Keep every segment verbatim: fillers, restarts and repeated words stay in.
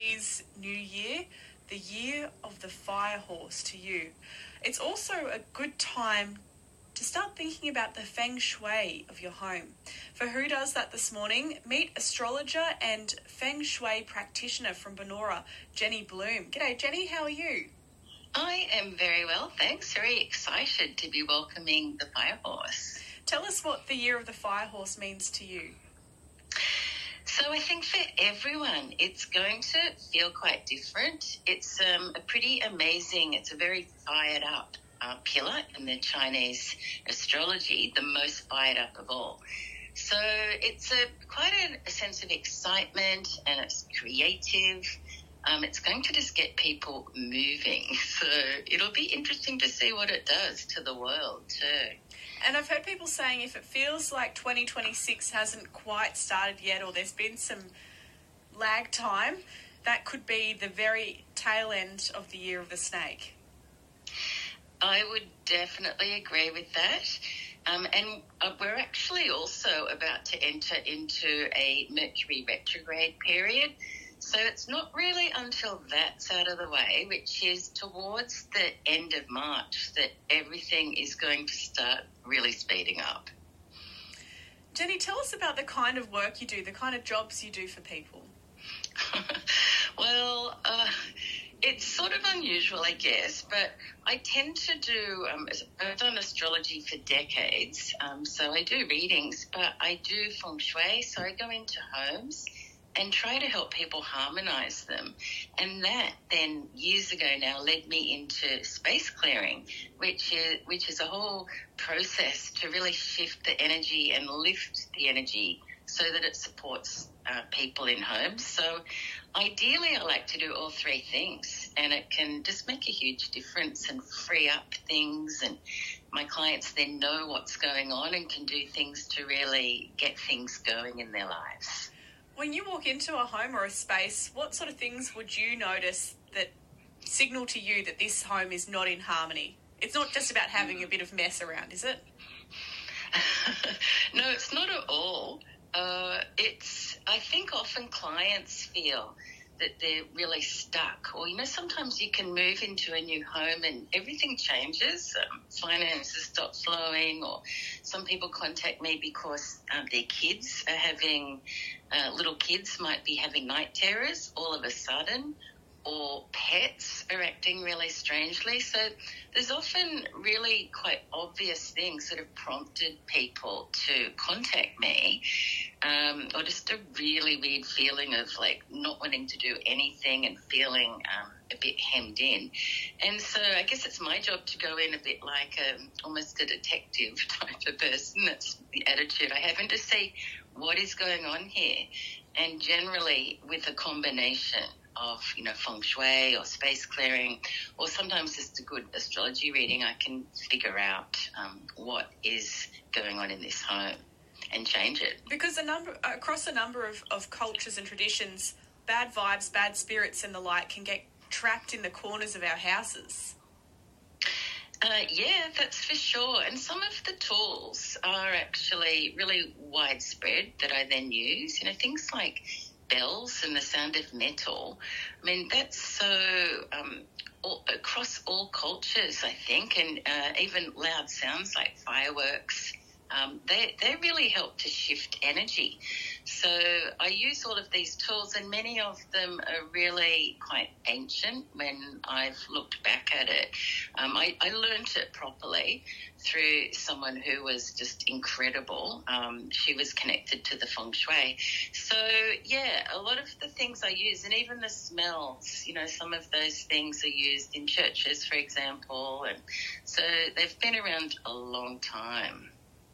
Chinese New Year, the year of the fire horse to you. It's also a good time to start thinking about the feng shui of your home. For Who Does That this morning, meet astrologer and feng shui practitioner from Benora, Jenny Bloom. G'day Jenny, how are you? I am very well, thanks. Very excited to be welcoming the fire horse. Tell us what the year of the fire horse means to you. So I think for everyone, it's going to feel quite different. It's um, a pretty amazing, it's a very fired up uh, pillar in the Chinese astrology, the most fired up of all. So it's a quite a, a sense of excitement, and it's creative. Um, it's going to just get people moving. So it'll be interesting to see what it does to the world too. And I've heard people saying if it feels like twenty twenty-six hasn't quite started yet, or there's been some lag time, that could be the very tail end of the year of the snake. I would definitely agree with that. Um, and uh, we're actually also about to enter into a Mercury retrograde period. So it's not really until that's out of the way, which is towards the end of March, that everything is going to start really speeding up. Jenny, tell us about the kind of work you do, the kind of jobs you do for people. Well, uh, it's sort of unusual, I guess, but I tend to do, um, I've done astrology for decades, um, so I do readings, but I do feng shui, so I go into homes and try to help people harmonise them. And that then, years ago now, led me into space clearing, which is, which is a whole process to really shift the energy and lift the energy so that it supports uh, people in homes. So ideally, I like to do all three things, and it can just make a huge difference and free up things, and my clients then know what's going on and can do things to really get things going in their lives. When you walk into a home or a space, what sort of things would you notice that signal to you that this home is not in harmony? It's not just about having a bit of mess around, is it? No, it's not at all. Uh, it's, I think often clients feel that they're really stuck, or, you know, sometimes you can move into a new home and everything changes, um, finances stop flowing, or some people contact me because um, their kids are having, uh, little kids might be having night terrors all of a sudden, or pets are acting really strangely. So there's often really quite obvious things that have prompted people to contact me, um, or just a really weird feeling of like not wanting to do anything and feeling um, a bit hemmed in. And so I guess it's my job to go in a bit like a, almost a detective type of person. That's the attitude I have, and to see what is going on here. And generally with a combination of, you know, feng shui or space clearing, or sometimes just a good astrology reading, I can figure out um, what is going on in this home and change it. Because a number across a number of, of cultures and traditions, bad vibes, bad spirits and the like can get trapped in the corners of our houses. Uh, yeah, that's for sure. And some of the tools are actually really widespread that I then use. You know, things like bells and the sound of metal. I mean, that's so um, all, across all cultures, I think, and uh, even loud sounds like fireworks. Um, they, they really help to shift energy. So I use all of these tools, and many of them are really quite ancient when I've looked back at it. Um, I, I learned it properly through someone who was just incredible. Um, she was connected to the feng shui. So, yeah, a lot of the things I use, and even the smells, you know, some of those things are used in churches, for example. And so they've been around a long time.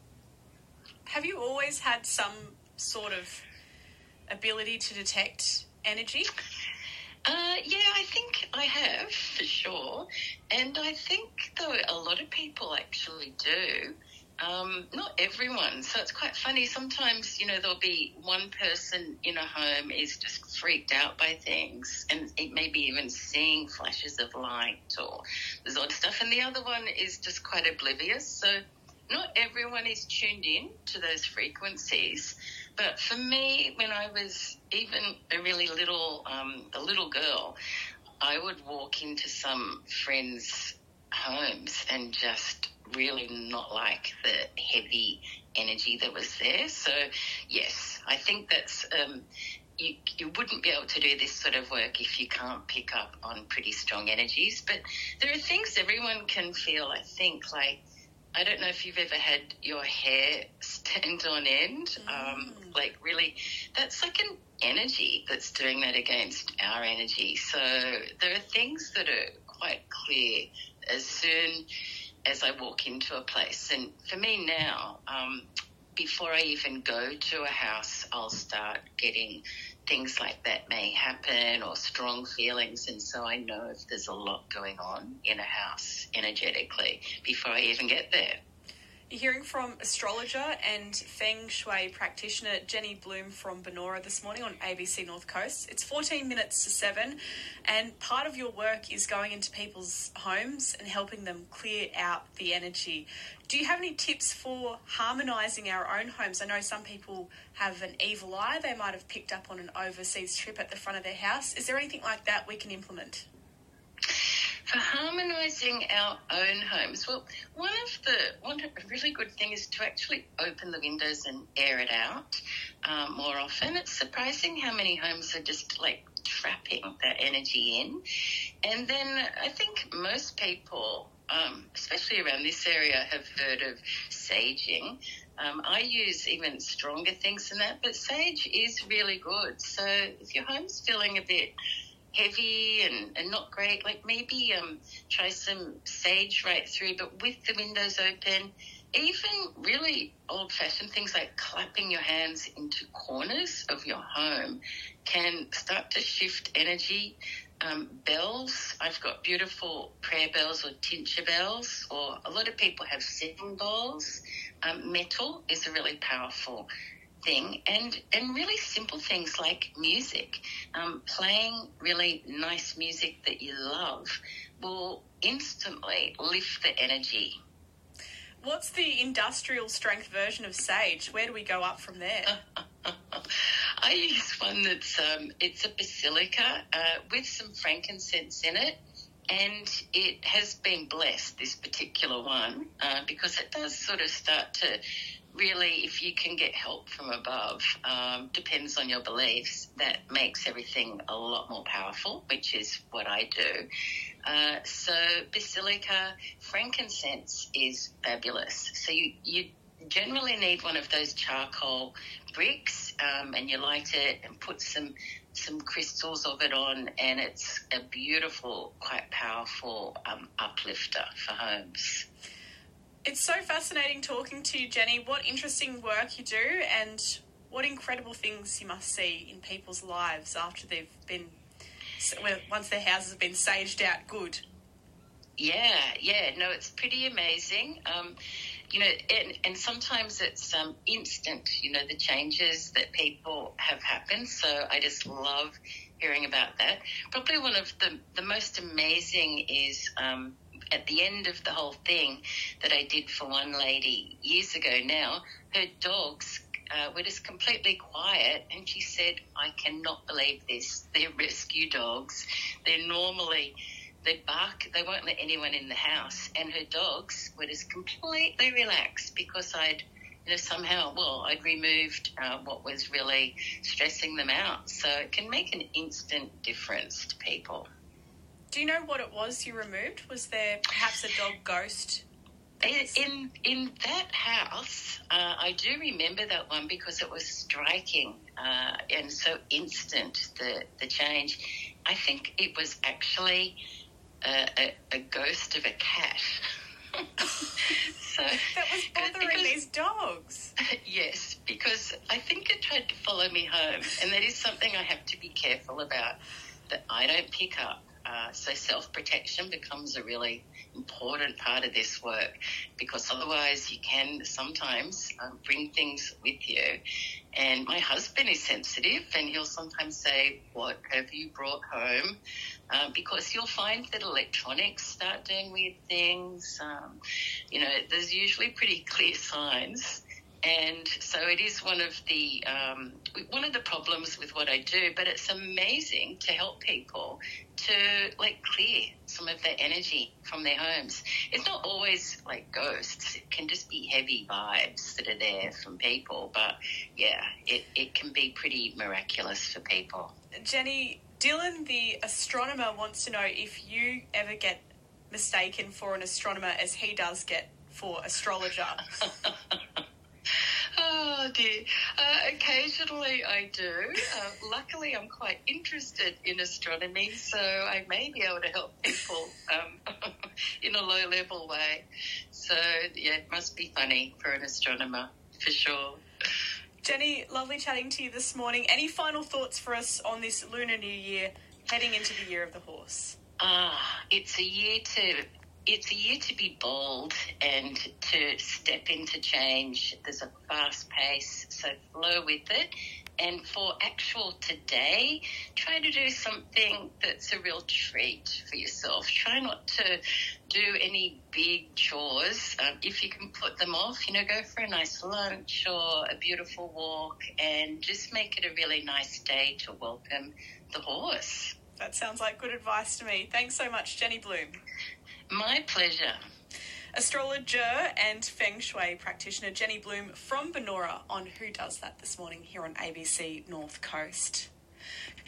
Have you always had some sort of ability to detect energy? Uh, yeah, I think I have, for sure. And I think, though, a lot of people actually do. Um, not everyone. So it's quite funny. Sometimes, you know, there'll be one person in a home is just freaked out by things, and it may be even seeing flashes of light or there's odd stuff, and the other one is just quite oblivious. So not everyone is tuned in to those frequencies. But for me, when I was even a really little, um, a little girl, I would walk into some friends' homes and just really not like the heavy energy that was there. So, yes, I think that's... Um, You, you wouldn't be able to do this sort of work if you can't pick up on pretty strong energies. But there are things everyone can feel, I think, like, I don't know if you've ever had your hair stand on end, mm. um, like really, that's like an energy that's doing that against our energy. So there are things that are quite clear as soon as I walk into a place. And for me now, um, before I even go to a house, I'll start getting things like that may happen or strong feelings, and so I know if there's a lot going on in a house energetically before I even get there. You're hearing from astrologer and Feng Shui practitioner Jenny Bloom from Benora this morning on A B C North Coast. It's fourteen minutes to seven, and part of your work is going into people's homes and helping them clear out the energy. Do you have any tips for harmonising our own homes? I know some people have an evil eye. They might have picked up on an overseas trip at the front of their house. Is there anything like that we can implement? For harmonising our own homes, well, one of the one a really good thing is to actually open the windows and air it out um, more often. It's surprising how many homes are just like trapping that energy in. And then I think most people, um, especially around this area, have heard of saging. Um, I use even stronger things than that, but sage is really good. So if your home's feeling a bit heavy and, and not great, like maybe um, try some sage right through, but with the windows open. Even really old-fashioned things like clapping your hands into corners of your home can start to shift energy. Um, bells, I've got beautiful prayer bells or tincture bells, or a lot of people have singing bowls. Um, metal is a really powerful thing, and and really simple things like music. Um, playing really nice music that you love will instantly lift the energy. What's the industrial strength version of sage? Where do we go up from there? I use one that's um, it's a basilica uh, with some frankincense in it. And it has been blessed, this particular one, uh, because it does sort of start to really, if you can get help from above, um, depends on your beliefs, that makes everything a lot more powerful, which is what I do. Uh, so basilica, frankincense is fabulous. So you, you generally need one of those charcoal bricks, um, and you light it and put some some crystals of it on, and it's a beautiful, quite powerful um, uplifter for homes. It's so fascinating talking to you, Jenny. What interesting work you do, and what incredible things you must see in people's lives after they've been, once their houses have been saged out good. Yeah, yeah, no, it's pretty amazing. Um, you know, and, and sometimes it's um, instant, you know, the changes that people have happened. So I just love hearing about that. Probably one of the, the most amazing is um, at the end of the whole thing that I did for one lady years ago now, her dogs uh, were just completely quiet, and she said, I cannot believe this. They're rescue dogs. They're normally... They'd bark, they won't let anyone in the house, and her dogs were just completely relaxed because I'd, you know, somehow, well, I'd removed uh, what was really stressing them out. So it can make an instant difference to people. Do you know what it was you removed? Was there perhaps a dog ghost? In, in in that house, uh, I do remember that one because it was striking uh, and so instant, the, the change. I think it was actually... A, a, a ghost of a cat. So that was bothering because, these dogs. Yes, because I think it tried to follow me home, and that is something I have to be careful about, that I don't pick up. Uh, so self-protection becomes a really important part of this work, because otherwise you can sometimes um, bring things with you. And my husband is sensitive, and he'll sometimes say, what have you brought home? Uh, because you'll find that electronics start doing weird things. Um, you know, there's usually pretty clear signs And so it is one of the um, one of the problems with what I do, but it's amazing to help people to like clear some of their energy from their homes. It's not always like ghosts. It can just be heavy vibes that are there from people. But yeah, it, it can be pretty miraculous for people. Jenny, Dylan, the astronomer, wants to know if you ever get mistaken for an astronomer as he does get for astrologer. Oh dear. Uh, occasionally I do. Uh, luckily I'm quite interested in astronomy, so I may be able to help people um, in a low level way. So yeah, it must be funny for an astronomer, for sure. Jenny, lovely chatting to you this morning. Any final thoughts for us on this Lunar New Year heading into the Year of the Horse? Ah, it's a year to... It's a year to be bold and to step into change. There's a fast pace, so flow with it. And for actual today, try to do something that's a real treat for yourself. Try not to do any big chores. Um, if you can put them off, you know, go for a nice lunch or a beautiful walk and just make it a really nice day to welcome the horse. That sounds like good advice to me. Thanks so much, Jenny Bloom. My pleasure. Astrologer and Feng Shui practitioner Jenny Bloom from Benora on Who Does That this morning here on A B C North Coast.